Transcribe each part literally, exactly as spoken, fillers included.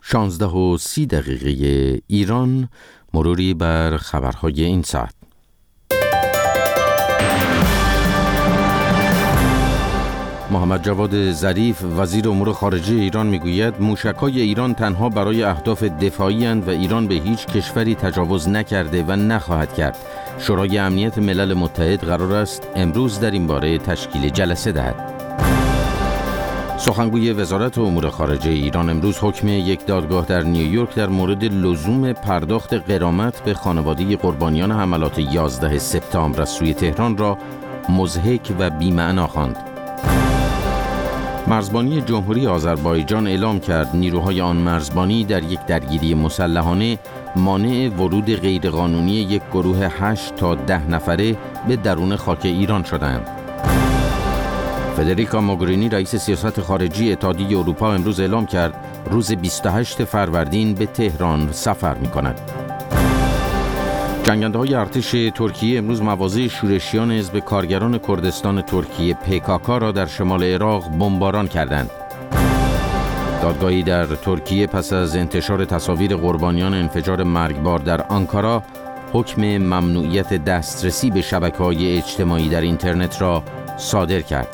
شانزده و سی دقیقه ایران، مروری بر خبرهای این ساعت. محمد جواد ظریف وزیر امور خارجه ایران میگوید موشک‌های ایران تنها برای اهداف دفاعی اند و ایران به هیچ کشوری تجاوز نکرده و نخواهد کرد. شورای امنیت ملل متحد قرار است امروز در این باره تشکیل جلسه دهد. سخنگوی وزارت امور خارجه ایران امروز حکم یک دادگاه در نیویورک در مورد لزوم پرداخت غرامت به خانواده قربانیان حملات یازده سپتامبر از سوی تهران را مضحک و بی‌معنا خواند. مرزبانی جمهوری آذربایجان اعلام کرد نیروهای آن مرزبانی در یک درگیری مسلحانه مانع ورود غیرقانونی یک گروه هشت تا ده نفره به درون خاک ایران شدند. فدریکا موگرینی رئیس سیاست خارجی اتحادیه اروپا امروز اعلام کرد روز بیست و هشتم فروردین به تهران سفر می‌کند. جنگنده‌های ارتش ترکیه امروز مواضع شورشیان حزب کارگران کردستان ترکیه پی کی کی را در شمال عراق بمباران کردند. دادگاهی در ترکیه پس از انتشار تصاویر قربانیان انفجار مرگبار در آنکارا حکم ممنوعیت دسترسی به شبکه‌های اجتماعی در اینترنت را صادر کرد.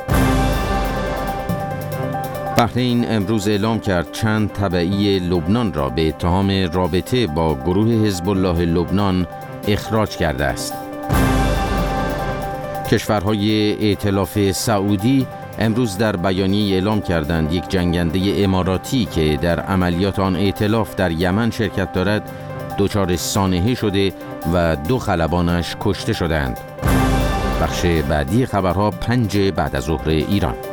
بحرین امروز اعلام کرد چند تبعی لبنان را به اتهام رابطه با گروه حزب الله لبنان اخراج کرده است. کشورهای ائتلاف سعودی امروز در بیانیه اعلام کردند یک جنگنده اماراتی که در عملیات آن ائتلاف در یمن شرکت دارد دچار سانحه شده و دو خلبانش کشته شدند. بخش بعدی خبرها پنج بعد از ظهر ایران.